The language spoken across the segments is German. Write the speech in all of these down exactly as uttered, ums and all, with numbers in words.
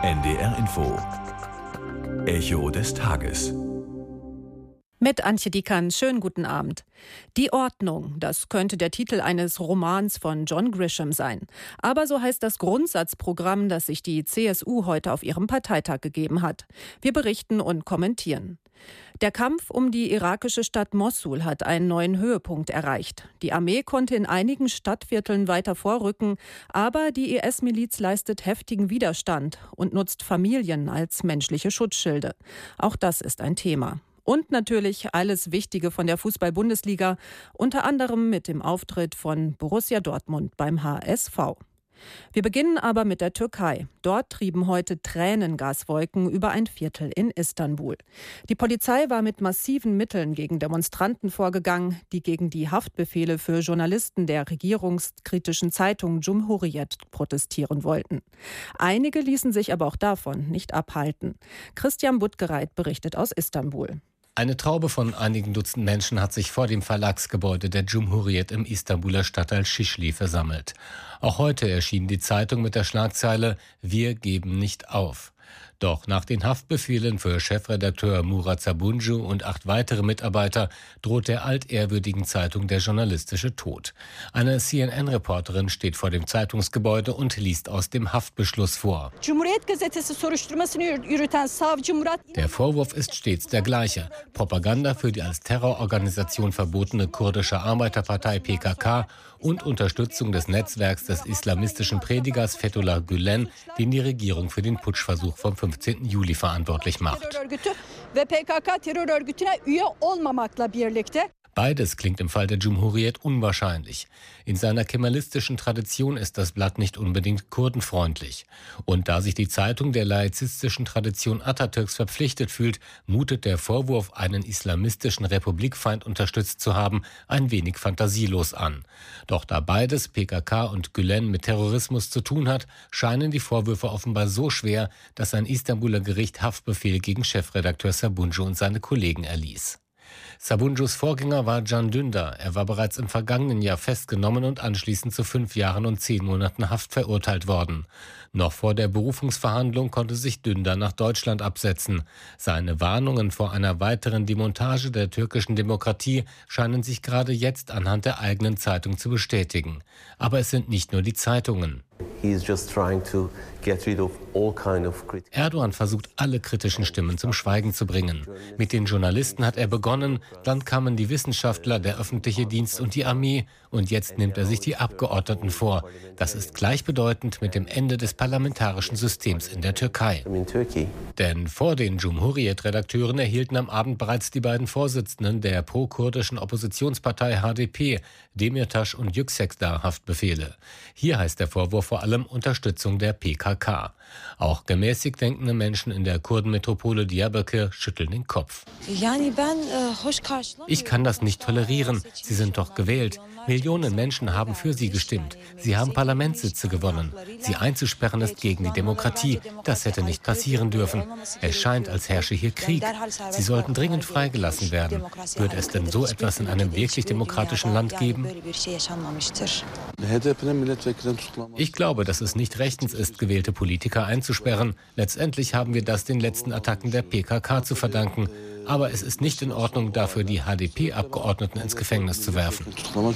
N D R Info. Echo des Tages. Mit Antje Dieckern, schönen guten Abend. Die Ordnung, das könnte der Titel eines Romans von John Grisham sein. Aber so heißt das Grundsatzprogramm, das sich die C S U heute auf ihrem Parteitag gegeben hat. Wir berichten und kommentieren. Der Kampf um die irakische Stadt Mossul hat einen neuen Höhepunkt erreicht. Die Armee konnte in einigen Stadtvierteln weiter vorrücken, aber die I S-Miliz leistet heftigen Widerstand und nutzt Familien als menschliche Schutzschilde. Auch das ist ein Thema. Und natürlich alles Wichtige von der Fußball-Bundesliga, unter anderem mit dem Auftritt von Borussia Dortmund beim H S V. Wir beginnen aber mit der Türkei. Dort trieben heute Tränengaswolken über ein Viertel in Istanbul. Die Polizei war mit massiven Mitteln gegen Demonstranten vorgegangen, die gegen die Haftbefehle für Journalisten der regierungskritischen Zeitung Cumhuriyet protestieren wollten. Einige ließen sich aber auch davon nicht abhalten. Christian Buttgereit berichtet aus Istanbul. Eine Traube von einigen Dutzend Menschen hat sich vor dem Verlagsgebäude der Cumhuriyet im Istanbuler Stadtteil Şişli versammelt. Auch heute erschien die Zeitung mit der Schlagzeile „Wir geben nicht auf". Doch nach den Haftbefehlen für Chefredakteur Murat Sabuncu und acht weitere Mitarbeiter droht der altehrwürdigen Zeitung der journalistische Tod. Eine C N N-Reporterin steht vor dem Zeitungsgebäude und liest aus dem Haftbeschluss vor. Der Vorwurf ist stets der gleiche: Propaganda für die als Terrororganisation verbotene kurdische Arbeiterpartei P K K und Unterstützung des Netzwerks des islamistischen Predigers Fethullah Gülen, den die Regierung für den Putschversuch vom fünfzehnten Juli verantwortlich macht. Beides klingt im Fall der Cumhuriyet unwahrscheinlich. In seiner kemalistischen Tradition ist das Blatt nicht unbedingt kurdenfreundlich. Und da sich die Zeitung der laizistischen Tradition Atatürks verpflichtet fühlt, mutet der Vorwurf, einen islamistischen Republikfeind unterstützt zu haben, ein wenig fantasielos an. Doch da beides, P K K und Gülen, mit Terrorismus zu tun hat, scheinen die Vorwürfe offenbar so schwer, dass ein Istanbuler Gericht Haftbefehl gegen Chefredakteur Sabuncu und seine Kollegen erließ. Sabuncus Vorgänger war Can Dündar. Er war bereits im vergangenen Jahr festgenommen und anschließend zu fünf Jahren und zehn Monaten Haft verurteilt worden. Noch vor der Berufungsverhandlung konnte sich Dündar nach Deutschland absetzen. Seine Warnungen vor einer weiteren Demontage der türkischen Demokratie scheinen sich gerade jetzt anhand der eigenen Zeitung zu bestätigen. Aber es sind nicht nur die Zeitungen. Erdogan versucht, alle kritischen Stimmen zum Schweigen zu bringen. Mit den Journalisten hat er begonnen, dann kamen die Wissenschaftler, der öffentliche Dienst und die Armee und jetzt nimmt er sich die Abgeordneten vor. Das ist gleichbedeutend mit dem Ende des parlamentarischen Systems in der Türkei. Denn vor den Cumhuriyet-Redakteuren erhielten am Abend bereits die beiden Vorsitzenden der pro-kurdischen Oppositionspartei H D P, Demirtas und Yüksekdağ, Haftbefehle. Hier heißt der Vorwurf vor allem Unterstützung der P K K. Auch gemäßigt denkende Menschen in der Kurdenmetropole Diyarbakır schütteln den Kopf. Ich kann das nicht tolerieren. Sie sind doch gewählt. Millionen Menschen haben für sie gestimmt. Sie haben Parlamentssitze gewonnen. Sie einzusperren ist gegen die Demokratie. Das hätte nicht passieren dürfen. Es scheint, als herrsche hier Krieg. Sie sollten dringend freigelassen werden. Wird es denn so etwas in einem wirklich demokratischen Land geben? Ich glaube, dass es nicht rechtens ist, gewählte Politiker einzusperren. Letztendlich haben wir das den letzten Attacken der P K K zu verdanken. Aber es ist nicht in Ordnung, dafür die H D P-Abgeordneten ins Gefängnis zu werfen.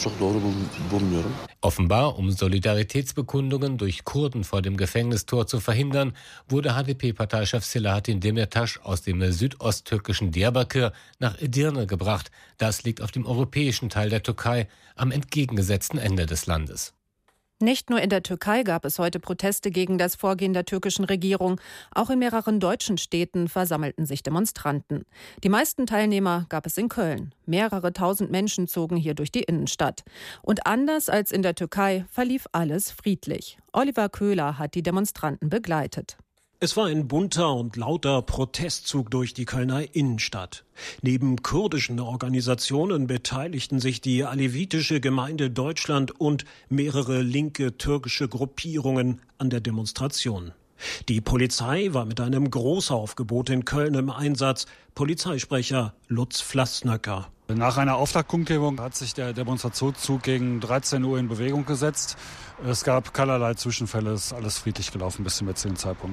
Offenbar, um Solidaritätsbekundungen durch Kurden vor dem Gefängnistor zu verhindern, wurde H D P-Parteichef Selahattin Demirtas aus dem südosttürkischen Diyarbakır nach Edirne gebracht. Das liegt auf dem europäischen Teil der Türkei, am entgegengesetzten Ende des Landes. Nicht nur in der Türkei gab es heute Proteste gegen das Vorgehen der türkischen Regierung. Auch in mehreren deutschen Städten versammelten sich Demonstranten. Die meisten Teilnehmer gab es in Köln. Mehrere tausend Menschen zogen hier durch die Innenstadt. Und anders als in der Türkei verlief alles friedlich. Oliver Köhler hat die Demonstranten begleitet. Es war ein bunter und lauter Protestzug durch die Kölner Innenstadt. Neben kurdischen Organisationen beteiligten sich die alevitische Gemeinde Deutschland und mehrere linke türkische Gruppierungen an der Demonstration. Die Polizei war mit einem Großaufgebot in Köln im Einsatz. Polizeisprecher Lutz Flassnöcker. Nach einer Auftaktkundgebung hat sich der Demonstrationszug gegen dreizehn Uhr in Bewegung gesetzt. Es gab keinerlei Zwischenfälle, es ist alles friedlich gelaufen bis zum jetzigen Zeitpunkt.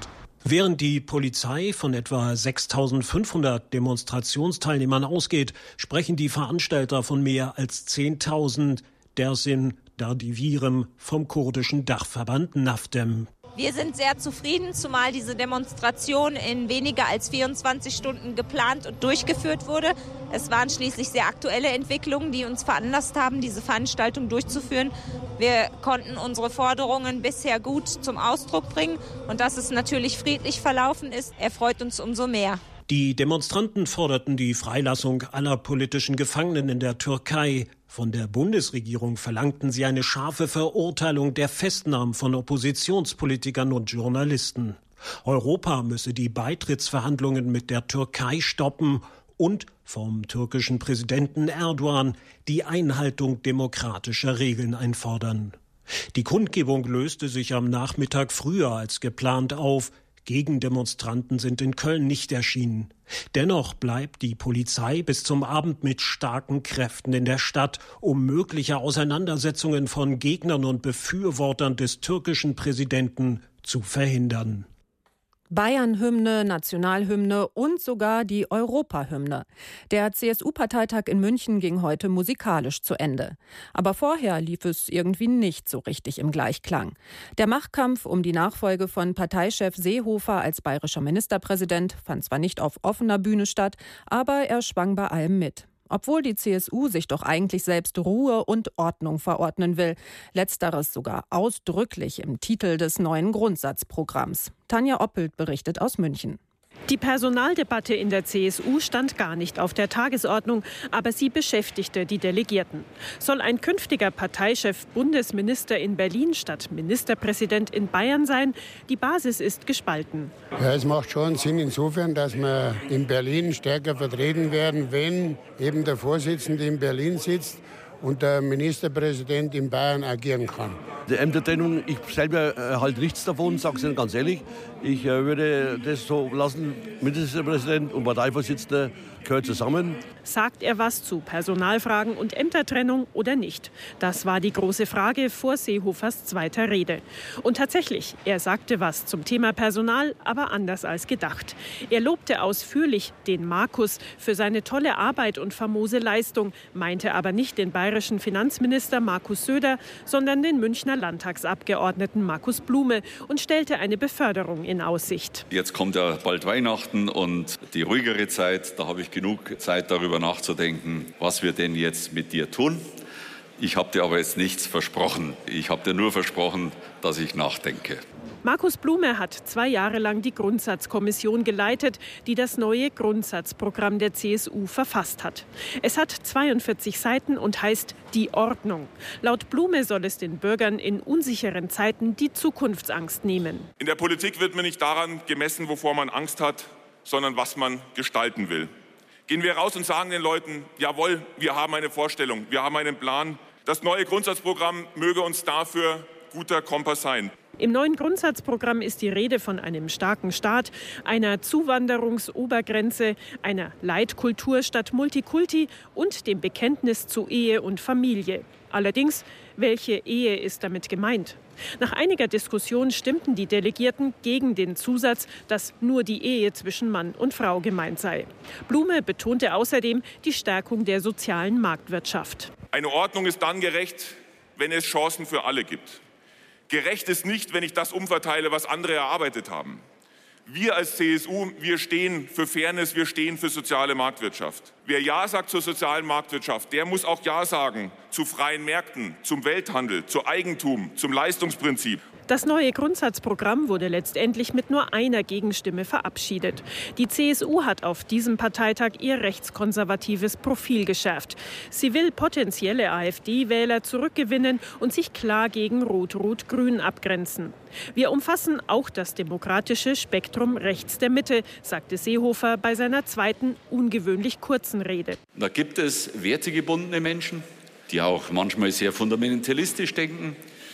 Während die Polizei von etwa sechstausendfünfhundert Demonstrationsteilnehmern ausgeht, sprechen die Veranstalter von mehr als zehntausend. Dersin Dardivirem vom kurdischen Dachverband NAFDEM. Wir sind sehr zufrieden, zumal diese Demonstration in weniger als vierundzwanzig Stunden geplant und durchgeführt wurde. Es waren schließlich sehr aktuelle Entwicklungen, die uns veranlasst haben, diese Veranstaltung durchzuführen. Wir konnten unsere Forderungen bisher gut zum Ausdruck bringen und dass es natürlich friedlich verlaufen ist, erfreut uns umso mehr. Die Demonstranten forderten die Freilassung aller politischen Gefangenen in der Türkei. Von der Bundesregierung verlangten sie eine scharfe Verurteilung der Festnahmen von Oppositionspolitikern und Journalisten. Europa müsse die Beitrittsverhandlungen mit der Türkei stoppen und vom türkischen Präsidenten Erdogan die Einhaltung demokratischer Regeln einfordern. Die Kundgebung löste sich am Nachmittag früher als geplant auf. Gegendemonstranten sind in Köln nicht erschienen. Dennoch bleibt die Polizei bis zum Abend mit starken Kräften in der Stadt, um mögliche Auseinandersetzungen von Gegnern und Befürwortern des türkischen Präsidenten zu verhindern. Bayern-Hymne, Nationalhymne und sogar die Europahymne. Der C S U-Parteitag in München ging heute musikalisch zu Ende. Aber vorher lief es irgendwie nicht so richtig im Gleichklang. Der Machtkampf um die Nachfolge von Parteichef Seehofer als bayerischer Ministerpräsident fand zwar nicht auf offener Bühne statt, aber er schwang bei allem mit. Obwohl die C S U sich doch eigentlich selbst Ruhe und Ordnung verordnen will. Letzteres sogar ausdrücklich im Titel des neuen Grundsatzprogramms. Tanja Oppelt berichtet aus München. Die Personaldebatte in der C S U stand gar nicht auf der Tagesordnung, aber sie beschäftigte die Delegierten. Soll ein künftiger Parteichef Bundesminister in Berlin statt Ministerpräsident in Bayern sein? Die Basis ist gespalten. Ja, es macht schon Sinn insofern, dass wir in Berlin stärker vertreten werden, wenn eben der Vorsitzende in Berlin sitzt und der Ministerpräsident in Bayern agieren kann. Die Ämtertrennung, ich selber äh, halte nichts davon, sage es Ihnen ganz ehrlich. Ich äh, würde das so lassen, Ministerpräsident und Parteivorsitzender gehört zusammen. Sagt er was zu Personalfragen und Ämtertrennung oder nicht? Das war die große Frage vor Seehofers zweiter Rede. Und tatsächlich, er sagte was zum Thema Personal, aber anders als gedacht. Er lobte ausführlich den Markus für seine tolle Arbeit und famose Leistung, meinte aber nicht den bayerischen Finanzminister Markus Söder, sondern den Münchner Landtagsabgeordneten Markus Blume und stellte eine Beförderung in Aussicht. Jetzt kommt ja bald Weihnachten und die ruhigere Zeit. Da habe ich genug Zeit, darüber nachzudenken, was wir denn jetzt mit dir tun. Ich habe dir aber jetzt nichts versprochen. Ich habe dir nur versprochen, dass ich nachdenke. Markus Blume hat zwei Jahre lang die Grundsatzkommission geleitet, die das neue Grundsatzprogramm der C S U verfasst hat. Es hat zweiundvierzig Seiten und heißt Die Ordnung. Laut Blume soll es den Bürgern in unsicheren Zeiten die Zukunftsangst nehmen. In der Politik wird man nicht daran gemessen, wovor man Angst hat, sondern was man gestalten will. Gehen wir raus und sagen den Leuten, jawohl, wir haben eine Vorstellung, wir haben einen Plan. Das neue Grundsatzprogramm möge uns dafür guter Kompass sein. Im neuen Grundsatzprogramm ist die Rede von einem starken Staat, einer Zuwanderungsobergrenze, einer Leitkultur statt Multikulti und dem Bekenntnis zu Ehe und Familie. Allerdings, welche Ehe ist damit gemeint? Nach einiger Diskussion stimmten die Delegierten gegen den Zusatz, dass nur die Ehe zwischen Mann und Frau gemeint sei. Blume betonte außerdem die Stärkung der sozialen Marktwirtschaft. Eine Ordnung ist dann gerecht, wenn es Chancen für alle gibt. Gerecht ist nicht, wenn ich das umverteile, was andere erarbeitet haben. Wir als C S U, wir stehen für Fairness, wir stehen für soziale Marktwirtschaft. Wer Ja sagt zur sozialen Marktwirtschaft, der muss auch Ja sagen zu freien Märkten, zum Welthandel, zu Eigentum, zum Leistungsprinzip. Das neue Grundsatzprogramm wurde letztendlich mit nur einer Gegenstimme verabschiedet. Die C S U hat auf diesem Parteitag ihr rechtskonservatives Profil geschärft. Sie will potenzielle AfD-Wähler zurückgewinnen und sich klar gegen Rot-Rot-Grün abgrenzen. Wir umfassen auch das demokratische Spektrum rechts der Mitte, sagte Seehofer bei seiner zweiten, ungewöhnlich kurzen Rede. Da gibt es wertegebundene Menschen, die auch manchmal sehr fundamentalistisch denken.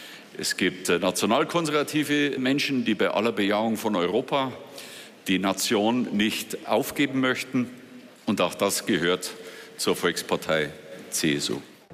Es gibt nationalkonservative Menschen, die bei aller Bejahung von Europa die Nation nicht aufgeben möchten. Und auch das gehört zur Volkspartei C S U.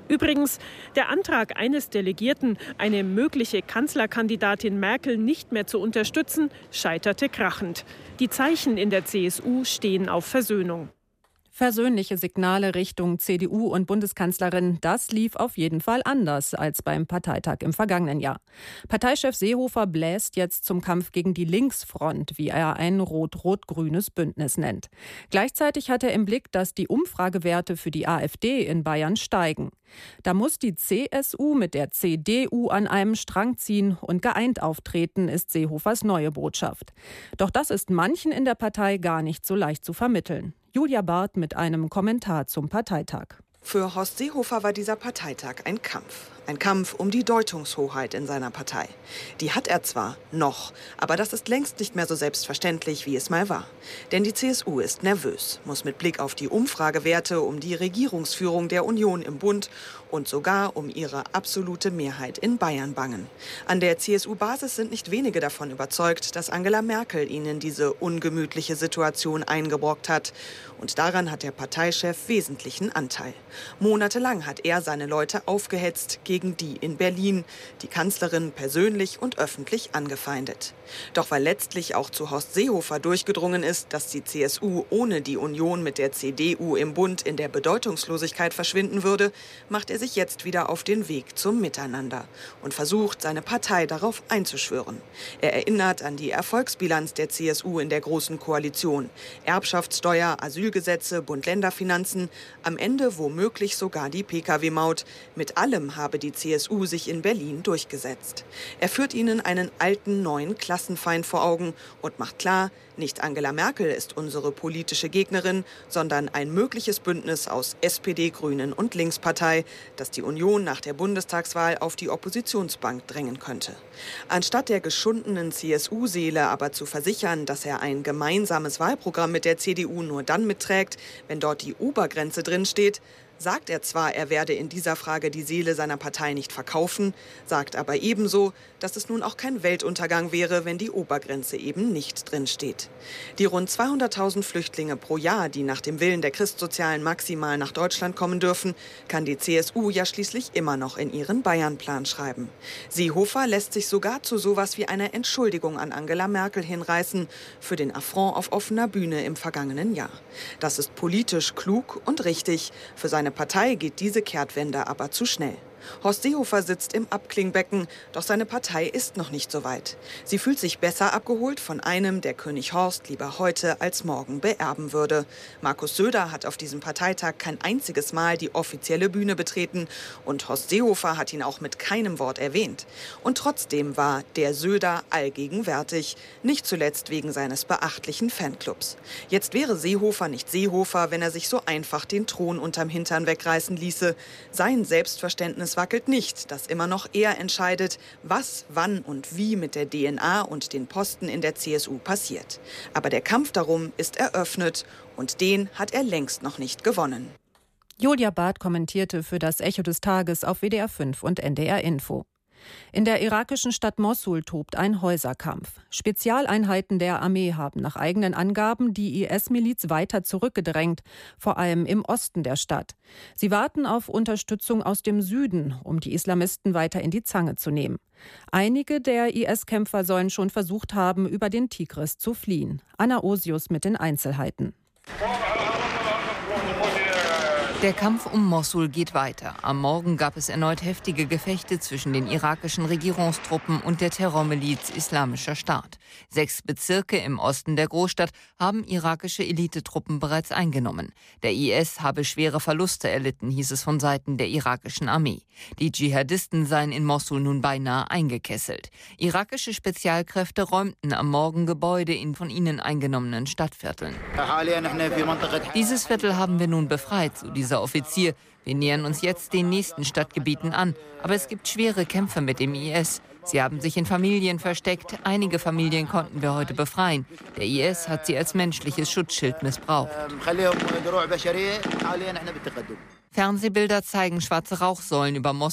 Übrigens, der Antrag eines Delegierten, eine mögliche Kanzlerkandidatin Merkel nicht mehr zu unterstützen, scheiterte krachend. Die Zeichen in der C S U stehen auf Versöhnung. Versöhnliche Signale Richtung C D U und Bundeskanzlerin, das lief auf jeden Fall anders als beim Parteitag im vergangenen Jahr. Parteichef Seehofer bläst jetzt zum Kampf gegen die Linksfront, wie er ein rot-rot-grünes Bündnis nennt. Gleichzeitig hat er im Blick, dass die Umfragewerte für die AfD in Bayern steigen. Da muss die C S U mit der C D U an einem Strang ziehen und geeint auftreten, ist Seehofers neue Botschaft. Doch das ist manchen in der Partei gar nicht so leicht zu vermitteln. Julia Barth mit einem Kommentar zum Parteitag. Für Horst Seehofer war dieser Parteitag ein Kampf. Ein Kampf um die Deutungshoheit in seiner Partei. Die hat er zwar noch, aber das ist längst nicht mehr so selbstverständlich, wie es mal war. Denn die C S U ist nervös, muss mit Blick auf die Umfragewerte um die Regierungsführung der Union im Bund und sogar um ihre absolute Mehrheit in Bayern bangen. An der C S U-Basis sind nicht wenige davon überzeugt, dass Angela Merkel ihnen diese ungemütliche Situation eingebrockt hat. Und daran hat der Parteichef wesentlichen Anteil. Monatelang hat er seine Leute aufgehetzt gegen die in Berlin, die Kanzlerin persönlich und öffentlich angefeindet. Doch weil letztlich auch zu Horst Seehofer durchgedrungen ist, dass die C S U ohne die Union mit der C D U im Bund in der Bedeutungslosigkeit verschwinden würde, macht er sich jetzt wieder auf den Weg zum Miteinander und versucht, seine Partei darauf einzuschwören. Er erinnert an die Erfolgsbilanz der C S U in der Großen Koalition. Erbschaftssteuer, Asylgesetze, Bund-Länder-Finanzen, am Ende womöglich sogar die P K W-Maut. Mit allem habe die C S U sich in Berlin durchgesetzt. Er führt ihnen einen alten, neuen Klassenfeind vor Augen und macht klar, nicht Angela Merkel ist unsere politische Gegnerin, sondern ein mögliches Bündnis aus S P D, Grünen und Linkspartei, das die Union nach der Bundestagswahl auf die Oppositionsbank drängen könnte. Anstatt der geschundenen C S U-Seele aber zu versichern, dass er ein gemeinsames Wahlprogramm mit der C D U nur dann mitträgt, wenn dort die Obergrenze drinsteht, sagt er zwar, er werde in dieser Frage die Seele seiner Partei nicht verkaufen, sagt aber ebenso, dass es nun auch kein Weltuntergang wäre, wenn die Obergrenze eben nicht drinsteht. Die rund zweihunderttausend Flüchtlinge pro Jahr, die nach dem Willen der Christsozialen maximal nach Deutschland kommen dürfen, kann die C S U ja schließlich immer noch in ihren Bayern-Plan schreiben. Seehofer lässt sich sogar zu sowas wie einer Entschuldigung an Angela Merkel hinreißen für den Affront auf offener Bühne im vergangenen Jahr. Das ist politisch klug und richtig. Für seine Partei geht diese Kehrtwende aber zu schnell. Horst Seehofer sitzt im Abklingbecken, doch seine Partei ist noch nicht so weit. Sie fühlt sich besser abgeholt von einem, der König Horst lieber heute als morgen beerben würde. Markus Söder hat auf diesem Parteitag kein einziges Mal die offizielle Bühne betreten und Horst Seehofer hat ihn auch mit keinem Wort erwähnt. Und trotzdem war der Söder allgegenwärtig, nicht zuletzt wegen seines beachtlichen Fanclubs. Jetzt wäre Seehofer nicht Seehofer, wenn er sich so einfach den Thron unterm Hintern wegreißen ließe. Sein Selbstverständnis wackelt nicht, dass immer noch er entscheidet, was, wann und wie mit der D N A und den Posten in der C S U passiert. Aber der Kampf darum ist eröffnet und den hat er längst noch nicht gewonnen. Julia Barth kommentierte für das Echo des Tages auf W D R fünf und N D R Info. In der irakischen Stadt Mossul tobt ein Häuserkampf. Spezialeinheiten der Armee haben nach eigenen Angaben die I S-Miliz weiter zurückgedrängt, vor allem im Osten der Stadt. Sie warten auf Unterstützung aus dem Süden, um die Islamisten weiter in die Zange zu nehmen. Einige der I S-Kämpfer sollen schon versucht haben, über den Tigris zu fliehen. Anna Osius mit den Einzelheiten. Der Kampf um Mossul geht weiter. Am Morgen gab es erneut heftige Gefechte zwischen den irakischen Regierungstruppen und der Terrormiliz Islamischer Staat. Sechs Bezirke im Osten der Großstadt haben irakische Elitetruppen bereits eingenommen. Der I S habe schwere Verluste erlitten, hieß es von Seiten der irakischen Armee. Die Dschihadisten seien in Mossul nun beinahe eingekesselt. Irakische Spezialkräfte räumten am Morgen Gebäude in von ihnen eingenommenen Stadtvierteln. Dieses Viertel haben wir nun befreit, so dieser Offizier. Wir nähern uns jetzt den nächsten Stadtgebieten an. Aber es gibt schwere Kämpfe mit dem I S. Sie haben sich in Familien versteckt. Einige Familien konnten wir heute befreien. Der I S hat sie als menschliches Schutzschild missbraucht. Fernsehbilder zeigen schwarze Rauchsäulen über Mossul.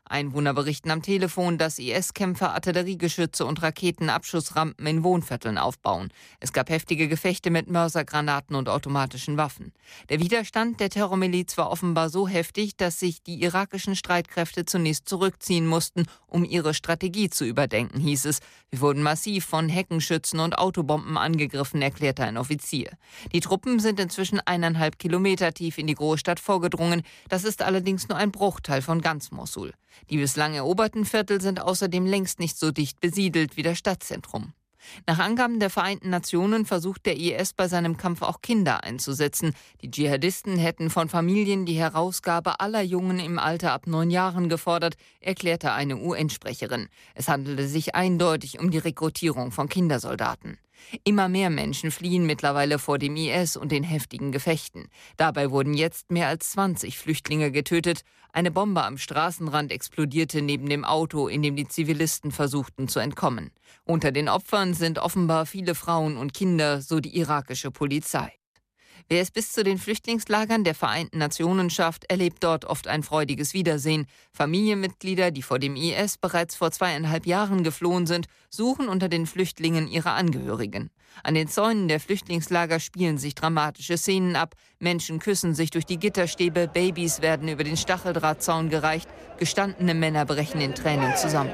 Einwohner berichten am Telefon, dass I S-Kämpfer Artilleriegeschütze und Raketenabschussrampen in Wohnvierteln aufbauen. Es gab heftige Gefechte mit Mörsergranaten und automatischen Waffen. Der Widerstand der Terrormiliz war offenbar so heftig, dass sich die irakischen Streitkräfte zunächst zurückziehen mussten, um ihre Strategie zu überdenken, hieß es. Wir wurden massiv von Heckenschützen und Autobomben angegriffen, erklärte ein Offizier. Die Truppen sind inzwischen eineinhalb Kilometer tief in die Großstadt vorgedrungen. Das ist allerdings nur ein Bruchteil von ganz Mosul. Die bislang eroberten Viertel sind außerdem längst nicht so dicht besiedelt wie das Stadtzentrum. Nach Angaben der Vereinten Nationen versucht der I S bei seinem Kampf auch Kinder einzusetzen. Die Dschihadisten hätten von Familien die Herausgabe aller Jungen im Alter ab neun Jahren gefordert, erklärte eine U N-Sprecherin. Es handelte sich eindeutig um die Rekrutierung von Kindersoldaten. Immer mehr Menschen fliehen mittlerweile vor dem I S und den heftigen Gefechten. Dabei wurden jetzt mehr als zwanzig Flüchtlinge getötet. Eine Bombe am Straßenrand explodierte neben dem Auto, in dem die Zivilisten versuchten zu entkommen. Unter den Opfern sind offenbar viele Frauen und Kinder, so die irakische Polizei. Wer es bis zu den Flüchtlingslagern der Vereinten Nationen schafft, erlebt dort oft ein freudiges Wiedersehen. Familienmitglieder, die vor dem I S bereits vor zweieinhalb Jahren geflohen sind, suchen unter den Flüchtlingen ihre Angehörigen. An den Zäunen der Flüchtlingslager spielen sich dramatische Szenen ab. Menschen küssen sich durch die Gitterstäbe, Babys werden über den Stacheldrahtzaun gereicht, gestandene Männer brechen in Tränen zusammen.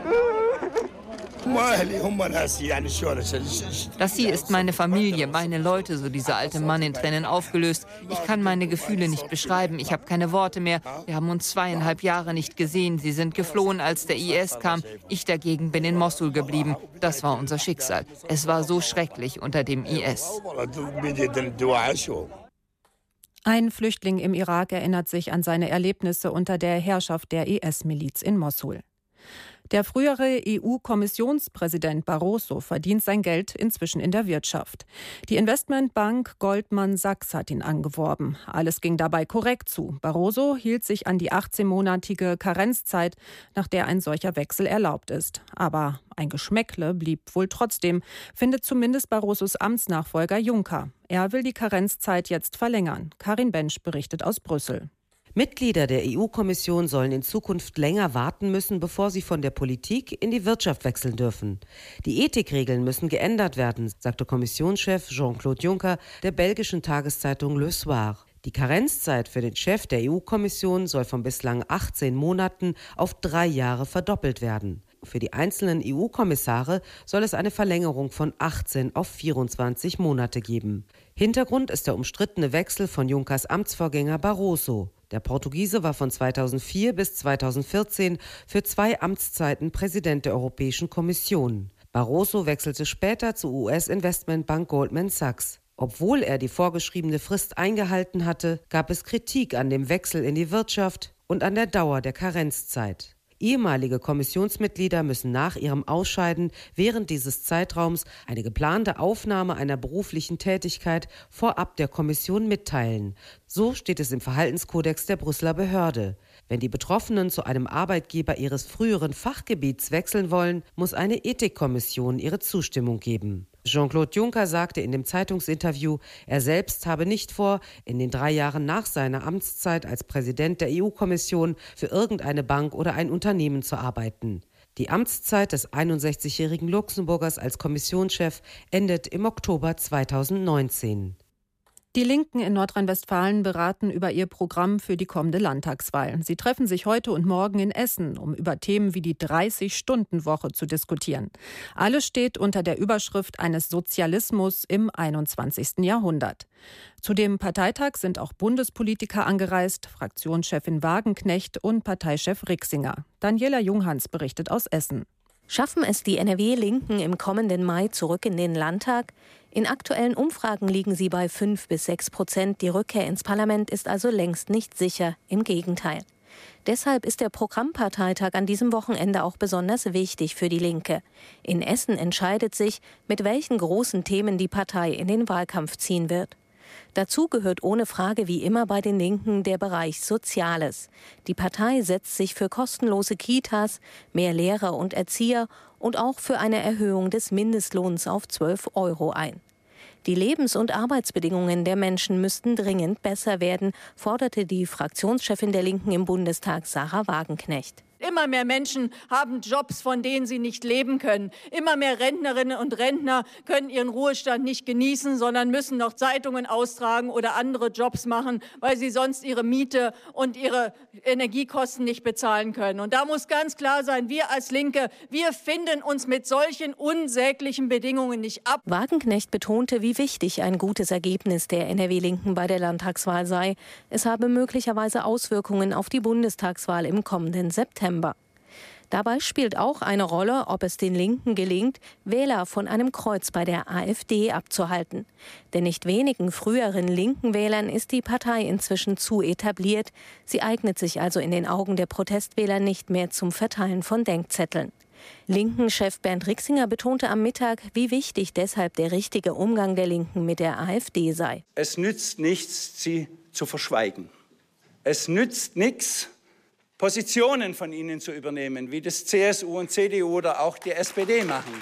Das hier ist meine Familie, meine Leute, so dieser alte Mann in Tränen aufgelöst. Ich kann meine Gefühle nicht beschreiben, ich habe keine Worte mehr. Wir haben uns zweieinhalb Jahre nicht gesehen. Sie sind geflohen, als der I S kam. Ich dagegen bin in Mosul geblieben. Das war unser Schicksal. Es war so schrecklich unter dem I S. Ein Flüchtling im Irak erinnert sich an seine Erlebnisse unter der Herrschaft der I S-Miliz in Mosul. Der frühere E U-Kommissionspräsident Barroso verdient sein Geld inzwischen in der Wirtschaft. Die Investmentbank Goldman Sachs hat ihn angeworben. Alles ging dabei korrekt zu. Barroso hielt sich an die achtzehnmonatige Karenzzeit, nach der ein solcher Wechsel erlaubt ist. Aber ein Geschmäckle blieb wohl trotzdem, findet zumindest Barrosos Amtsnachfolger Juncker. Er will die Karenzzeit jetzt verlängern. Karin Bensch berichtet aus Brüssel. Mitglieder der E U-Kommission sollen in Zukunft länger warten müssen, bevor sie von der Politik in die Wirtschaft wechseln dürfen. Die Ethikregeln müssen geändert werden, sagte Kommissionschef Jean-Claude Juncker der belgischen Tageszeitung Le Soir. Die Karenzzeit für den Chef der E U-Kommission soll von bislang achtzehn Monaten auf drei Jahre verdoppelt werden. Für die einzelnen E U-Kommissare soll es eine Verlängerung von achtzehn auf vierundzwanzig Monate geben. Hintergrund ist der umstrittene Wechsel von Junckers Amtsvorgänger Barroso. Der Portugiese war von zweitausendvier bis zweitausendvierzehn für zwei Amtszeiten Präsident der Europäischen Kommission. Barroso wechselte später zur U S-Investmentbank Goldman Sachs. Obwohl er die vorgeschriebene Frist eingehalten hatte, gab es Kritik an dem Wechsel in die Wirtschaft und an der Dauer der Karenzzeit. Ehemalige Kommissionsmitglieder müssen nach ihrem Ausscheiden während dieses Zeitraums eine geplante Aufnahme einer beruflichen Tätigkeit vorab der Kommission mitteilen. So steht es im Verhaltenskodex der Brüsseler Behörde. Wenn die Betroffenen zu einem Arbeitgeber ihres früheren Fachgebiets wechseln wollen, muss eine Ethikkommission ihre Zustimmung geben. Jean-Claude Juncker sagte in dem Zeitungsinterview, er selbst habe nicht vor, in den drei Jahren nach seiner Amtszeit als Präsident der E U-Kommission für irgendeine Bank oder ein Unternehmen zu arbeiten. Die Amtszeit des einundsechzigjährigen Luxemburgers als Kommissionschef endet im Oktober zweitausendneunzehn. Die Linken in Nordrhein-Westfalen beraten über ihr Programm für die kommende Landtagswahl. Sie treffen sich heute und morgen in Essen, um über Themen wie die dreißig-Stunden-Woche zu diskutieren. Alles steht unter der Überschrift eines Sozialismus im einundzwanzigsten Jahrhundert. Zu dem Parteitag sind auch Bundespolitiker angereist, Fraktionschefin Wagenknecht und Parteichef Rixinger. Daniela Junghans berichtet aus Essen. Schaffen es die N R W-Linken im kommenden Mai zurück in den Landtag? In aktuellen Umfragen liegen sie bei fünf bis sechs Prozent. Die Rückkehr ins Parlament ist also längst nicht sicher. Im Gegenteil. Deshalb ist der Programmparteitag an diesem Wochenende auch besonders wichtig für die Linke. In Essen entscheidet sich, mit welchen großen Themen die Partei in den Wahlkampf ziehen wird. Dazu gehört ohne Frage wie immer bei den Linken der Bereich Soziales. Die Partei setzt sich für kostenlose Kitas, mehr Lehrer und Erzieher und auch für eine Erhöhung des Mindestlohns auf zwölf Euro ein. Die Lebens- und Arbeitsbedingungen der Menschen müssten dringend besser werden, forderte die Fraktionschefin der Linken im Bundestag, Sarah Wagenknecht. Immer mehr Menschen haben Jobs, von denen sie nicht leben können. Immer mehr Rentnerinnen und Rentner können ihren Ruhestand nicht genießen, sondern müssen noch Zeitungen austragen oder andere Jobs machen, weil sie sonst ihre Miete und ihre Energiekosten nicht bezahlen können. Und da muss ganz klar sein, wir als Linke, wir finden uns mit solchen unsäglichen Bedingungen nicht ab. Wagenknecht betonte, wie wichtig ein gutes Ergebnis der N R W-Linken bei der Landtagswahl sei. Es habe möglicherweise Auswirkungen auf die Bundestagswahl im kommenden September. Dabei spielt auch eine Rolle, ob es den Linken gelingt, Wähler von einem Kreuz bei der AfD abzuhalten. Denn nicht wenigen früheren linken Wählern ist die Partei inzwischen zu etabliert. Sie eignet sich also in den Augen der Protestwähler nicht mehr zum Verteilen von Denkzetteln. Linken-Chef Bernd Rixinger betonte am Mittag, wie wichtig deshalb der richtige Umgang der Linken mit der AfD sei. Es nützt nichts, sie zu verschweigen. Es nützt nichts, Positionen von ihnen zu übernehmen, wie das C S U und C D U oder auch die S P D machen.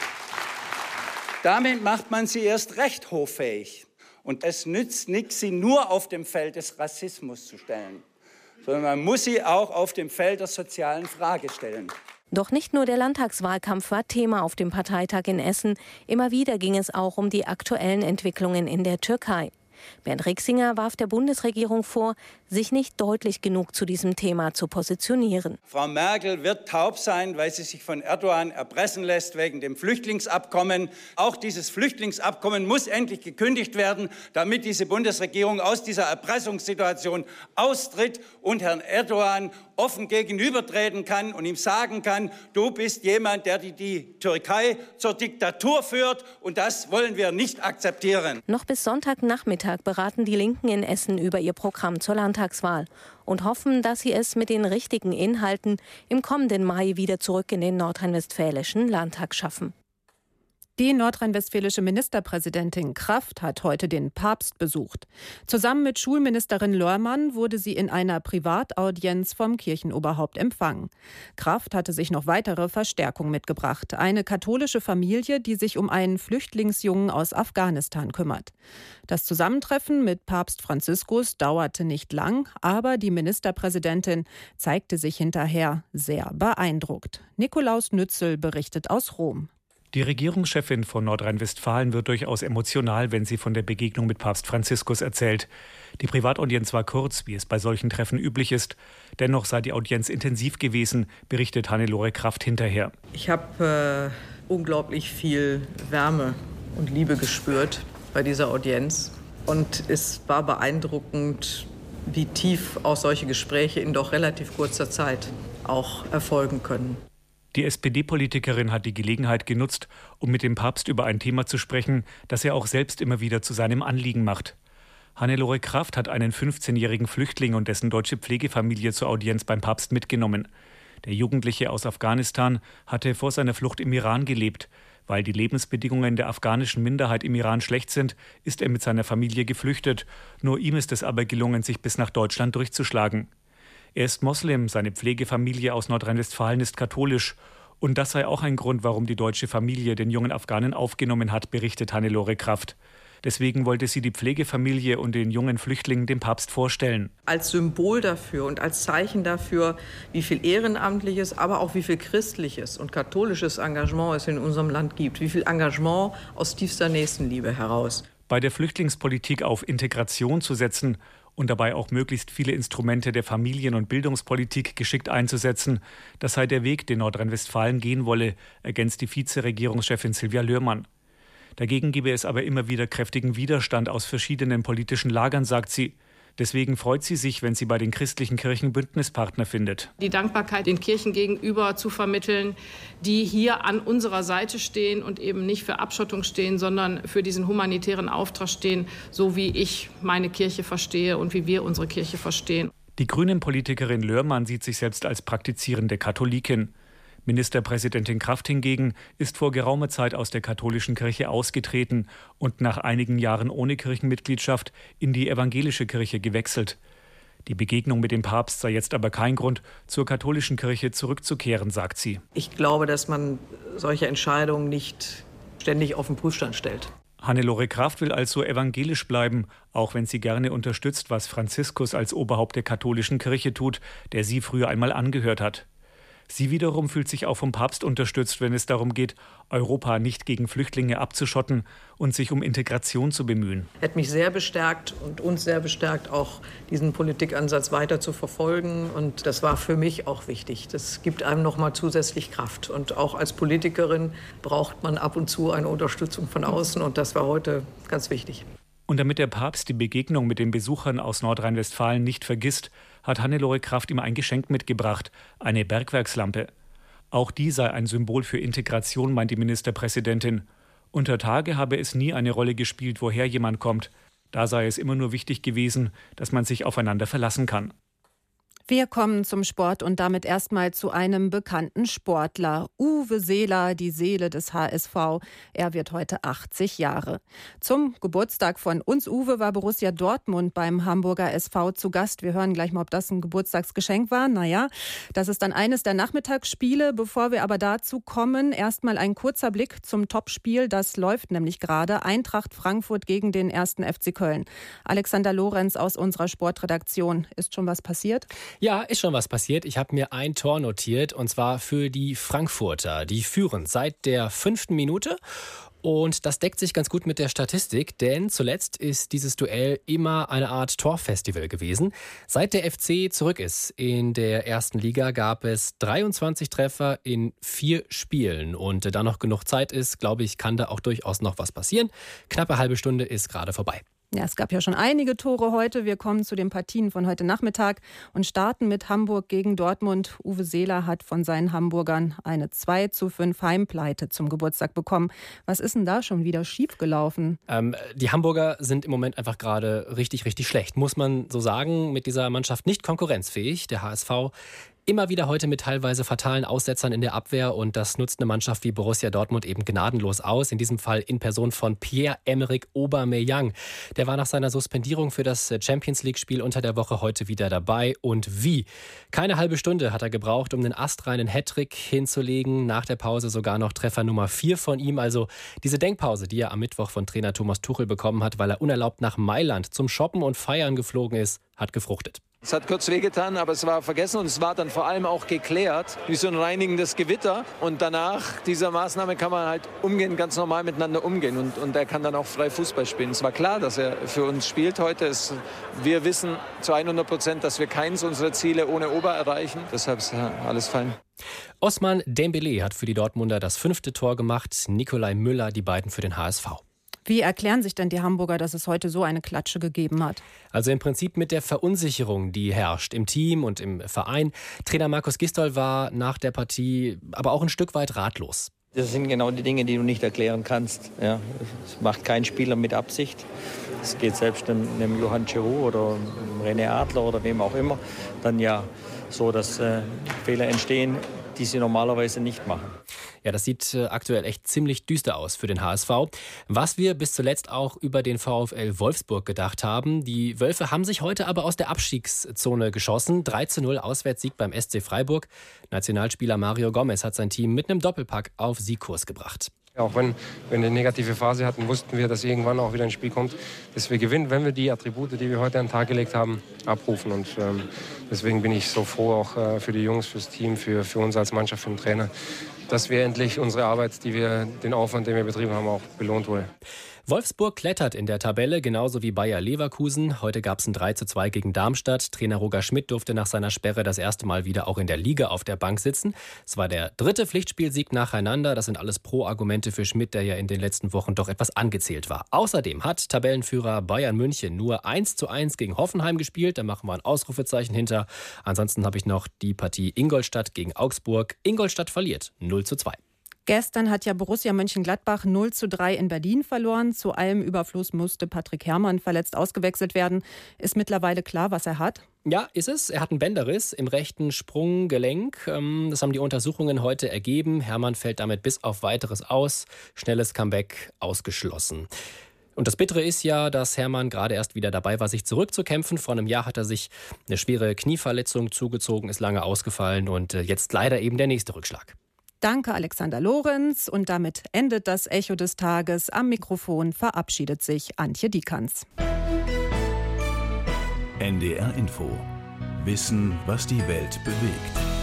Damit macht man sie erst recht hoffähig. Und es nützt nichts, sie nur auf dem Feld des Rassismus zu stellen, sondern man muss sie auch auf dem Feld der sozialen Frage stellen. Doch nicht nur der Landtagswahlkampf war Thema auf dem Parteitag in Essen. Immer wieder ging es auch um die aktuellen Entwicklungen in der Türkei. Bernd Rixinger warf der Bundesregierung vor, sich nicht deutlich genug zu diesem Thema zu positionieren. Frau Merkel wird taub sein, weil sie sich von Erdogan erpressen lässt wegen dem Flüchtlingsabkommen. Auch dieses Flüchtlingsabkommen muss endlich gekündigt werden, damit diese Bundesregierung aus dieser Erpressungssituation austritt und Herrn Erdogan offen gegenübertreten kann und ihm sagen kann, du bist jemand, der die, die Türkei zur Diktatur führt, und das wollen wir nicht akzeptieren. Noch bis Sonntagnachmittag beraten die Linken in Essen über ihr Programm zur Landtagswahl und hoffen, dass sie es mit den richtigen Inhalten im kommenden Mai wieder zurück in den nordrhein-westfälischen Landtag schaffen. Die nordrhein-westfälische Ministerpräsidentin Kraft hat heute den Papst besucht. Zusammen mit Schulministerin Lörmann wurde sie in einer Privataudienz vom Kirchenoberhaupt empfangen. Kraft hatte sich noch weitere Verstärkung mitgebracht. Eine katholische Familie, die sich um einen Flüchtlingsjungen aus Afghanistan kümmert. Das Zusammentreffen mit Papst Franziskus dauerte nicht lang, aber die Ministerpräsidentin zeigte sich hinterher sehr beeindruckt. Nikolaus Nützel berichtet aus Rom. Die Regierungschefin von Nordrhein-Westfalen wird durchaus emotional, wenn sie von der Begegnung mit Papst Franziskus erzählt. Die Privataudienz war kurz, wie es bei solchen Treffen üblich ist. Dennoch sei die Audienz intensiv gewesen, berichtet Hannelore Kraft hinterher. Ich habe äh, unglaublich viel Wärme und Liebe gespürt bei dieser Audienz. Und es war beeindruckend, wie tief auch solche Gespräche in doch relativ kurzer Zeit auch erfolgen können. Die S P D-Politikerin hat die Gelegenheit genutzt, um mit dem Papst über ein Thema zu sprechen, das er auch selbst immer wieder zu seinem Anliegen macht. Hannelore Kraft hat einen fünfzehnjährigen Flüchtling und dessen deutsche Pflegefamilie zur Audienz beim Papst mitgenommen. Der Jugendliche aus Afghanistan hatte vor seiner Flucht im Iran gelebt. Weil die Lebensbedingungen der afghanischen Minderheit im Iran schlecht sind, ist er mit seiner Familie geflüchtet. Nur ihm ist es aber gelungen, sich bis nach Deutschland durchzuschlagen. Er ist Moslem, seine Pflegefamilie aus Nordrhein-Westfalen ist katholisch. Und das sei auch ein Grund, warum die deutsche Familie den jungen Afghanen aufgenommen hat, berichtet Hannelore Kraft. Deswegen wollte sie die Pflegefamilie und den jungen Flüchtling dem Papst vorstellen. Als Symbol dafür und als Zeichen dafür, wie viel ehrenamtliches, aber auch wie viel christliches und katholisches Engagement es in unserem Land gibt. Wie viel Engagement aus tiefster Nächstenliebe heraus. Bei der Flüchtlingspolitik auf Integration zu setzen und dabei auch möglichst viele Instrumente der Familien- und Bildungspolitik geschickt einzusetzen, das sei der Weg, den Nordrhein-Westfalen gehen wolle, ergänzt die Vizeregierungschefin Sylvia Lörmann. Dagegen gebe es aber immer wieder kräftigen Widerstand aus verschiedenen politischen Lagern, sagt sie. Deswegen freut sie sich, wenn sie bei den christlichen Kirchen Bündnispartner findet. Die Dankbarkeit den Kirchen gegenüber zu vermitteln, die hier an unserer Seite stehen und eben nicht für Abschottung stehen, sondern für diesen humanitären Auftrag stehen, so wie ich meine Kirche verstehe und wie wir unsere Kirche verstehen. Die Grünen-Politikerin Lörmann sieht sich selbst als praktizierende Katholikin. Ministerpräsidentin Kraft hingegen ist vor geraumer Zeit aus der katholischen Kirche ausgetreten und nach einigen Jahren ohne Kirchenmitgliedschaft in die evangelische Kirche gewechselt. Die Begegnung mit dem Papst sei jetzt aber kein Grund, zur katholischen Kirche zurückzukehren, sagt sie. Ich glaube, dass man solche Entscheidungen nicht ständig auf den Prüfstand stellt. Hannelore Kraft will also evangelisch bleiben, auch wenn sie gerne unterstützt, was Franziskus als Oberhaupt der katholischen Kirche tut, der sie früher einmal angehört hat. Sie wiederum fühlt sich auch vom Papst unterstützt, wenn es darum geht, Europa nicht gegen Flüchtlinge abzuschotten und sich um Integration zu bemühen. Hat mich sehr bestärkt und uns sehr bestärkt, auch diesen Politikansatz weiter zu verfolgen. Und das war für mich auch wichtig. Das gibt einem noch mal zusätzlich Kraft. Und auch als Politikerin braucht man ab und zu eine Unterstützung von außen. Und das war heute ganz wichtig. Und damit der Papst die Begegnung mit den Besuchern aus Nordrhein-Westfalen nicht vergisst, hat Hannelore Kraft ihm ein Geschenk mitgebracht, eine Bergwerkslampe. Auch die sei ein Symbol für Integration, meint die Ministerpräsidentin. Unter Tage habe es nie eine Rolle gespielt, woher jemand kommt. Da sei es immer nur wichtig gewesen, dass man sich aufeinander verlassen kann. Wir kommen zum Sport und damit erstmal zu einem bekannten Sportler. Uwe Seeler, die Seele des H S V. Er wird heute achtzig Jahre. Zum Geburtstag von uns, Uwe, war Borussia Dortmund beim Hamburger S V zu Gast. Wir hören gleich mal, ob das ein Geburtstagsgeschenk war. Naja, das ist dann eines der Nachmittagsspiele. Bevor wir aber dazu kommen, erstmal ein kurzer Blick zum Topspiel. Das läuft nämlich gerade. Eintracht Frankfurt gegen den ersten F C Köln. Alexander Lorenz aus unserer Sportredaktion. Ist schon was passiert? Ja, ist schon was passiert. Ich habe mir ein Tor notiert, und zwar für die Frankfurter. Die führen seit der fünften Minute. Und das deckt sich ganz gut mit der Statistik, denn zuletzt ist dieses Duell immer eine Art Torfestival gewesen. Seit der F C zurück ist in der ersten Liga, gab es dreiundzwanzig Treffer in vier Spielen. Und da noch genug Zeit ist, glaube ich, kann da auch durchaus noch was passieren. Knappe halbe Stunde ist gerade vorbei. Ja, es gab ja schon einige Tore heute. Wir kommen zu den Partien von heute Nachmittag und starten mit Hamburg gegen Dortmund. Uwe Seeler hat von seinen Hamburgern eine zwei zu fünf Heimpleite zum Geburtstag bekommen. Was ist denn da schon wieder schiefgelaufen? Ähm, die Hamburger sind im Moment einfach gerade richtig, richtig schlecht. Muss man so sagen, mit dieser Mannschaft nicht konkurrenzfähig. Der H S V immer wieder heute mit teilweise fatalen Aussetzern in der Abwehr, und das nutzt eine Mannschaft wie Borussia Dortmund eben gnadenlos aus. In diesem Fall in Person von Pierre-Emerick Aubameyang. Der war nach seiner Suspendierung für das Champions-League-Spiel unter der Woche heute wieder dabei. Und wie? Keine halbe Stunde hat er gebraucht, um den astreinen Hattrick hinzulegen. Nach der Pause sogar noch Treffer Nummer vier von ihm. Also diese Denkpause, die er am Mittwoch von Trainer Thomas Tuchel bekommen hat, weil er unerlaubt nach Mailand zum Shoppen und Feiern geflogen ist, hat gefruchtet. Es hat kurz wehgetan, aber es war vergessen, und es war dann vor allem auch geklärt, wie so ein reinigendes Gewitter. Und danach dieser Maßnahme kann man halt umgehen, ganz normal miteinander umgehen. Und, und er kann dann auch frei Fußball spielen. Es war klar, dass er für uns spielt heute. Es, wir wissen zu hundert Prozent, dass wir keins unserer Ziele ohne Ober erreichen. Deshalb ist alles fein. Ousmane Dembélé hat für die Dortmunder das fünfte Tor gemacht. Nikolai Müller die beiden für den H S V. Wie erklären sich denn die Hamburger, dass es heute so eine Klatsche gegeben hat? Also im Prinzip mit der Verunsicherung, die herrscht im Team und im Verein. Trainer Markus Gisdol war nach der Partie aber auch ein Stück weit ratlos. Das sind genau die Dinge, die du nicht erklären kannst. Ja, es macht kein Spieler mit Absicht. Es geht selbst einem Johann Giroud oder einem René Adler oder wem auch immer dann ja so, dass äh, Fehler entstehen, die sie normalerweise nicht machen. Ja, das sieht äh, aktuell echt ziemlich düster aus für den H S V. Was wir bis zuletzt auch über den VfL Wolfsburg gedacht haben. Die Wölfe haben sich heute aber aus der Abstiegszone geschossen. drei zu null Auswärtssieg beim S C Freiburg. Nationalspieler Mario Gomez hat sein Team mit einem Doppelpack auf Siegkurs gebracht. Auch wenn wir eine negative Phase hatten, wussten wir, dass irgendwann auch wieder ein Spiel kommt, dass wir gewinnen, wenn wir die Attribute, die wir heute an den Tag gelegt haben, abrufen. Und ähm, deswegen bin ich so froh, auch äh, für die Jungs, fürs Team, für, für uns als Mannschaft, für den Trainer, dass wir endlich unsere Arbeit, die wir, den Aufwand, den wir betrieben haben, auch belohnt wurde. Wolfsburg klettert in der Tabelle, genauso wie Bayer Leverkusen. Heute gab es ein drei zu zwei gegen Darmstadt. Trainer Roger Schmidt durfte nach seiner Sperre das erste Mal wieder auch in der Liga auf der Bank sitzen. Es war der dritte Pflichtspielsieg nacheinander. Das sind alles Pro-Argumente für Schmidt, der ja in den letzten Wochen doch etwas angezählt war. Außerdem hat Tabellenführer Bayern München nur eins zu eins gegen Hoffenheim gespielt. Da machen wir ein Ausrufezeichen hinter. Ansonsten habe ich noch die Partie Ingolstadt gegen Augsburg. Ingolstadt verliert null zu zwei. Gestern hat ja Borussia Mönchengladbach null zu drei in Berlin verloren. Zu allem Überfluss musste Patrick Herrmann verletzt ausgewechselt werden. Ist mittlerweile klar, was er hat? Ja, ist es. Er hat einen Bänderriss im rechten Sprunggelenk. Das haben die Untersuchungen heute ergeben. Herrmann fällt damit bis auf Weiteres aus. Schnelles Comeback ausgeschlossen. Und das Bittere ist ja, dass Herrmann gerade erst wieder dabei war, sich zurückzukämpfen. Vor einem Jahr hat er sich eine schwere Knieverletzung zugezogen, ist lange ausgefallen und jetzt leider eben der nächste Rückschlag. Danke, Alexander Lorenz. Und damit endet das Echo des Tages. Am Mikrofon verabschiedet sich Antje Dieckans. N D R Info. Wissen, was die Welt bewegt.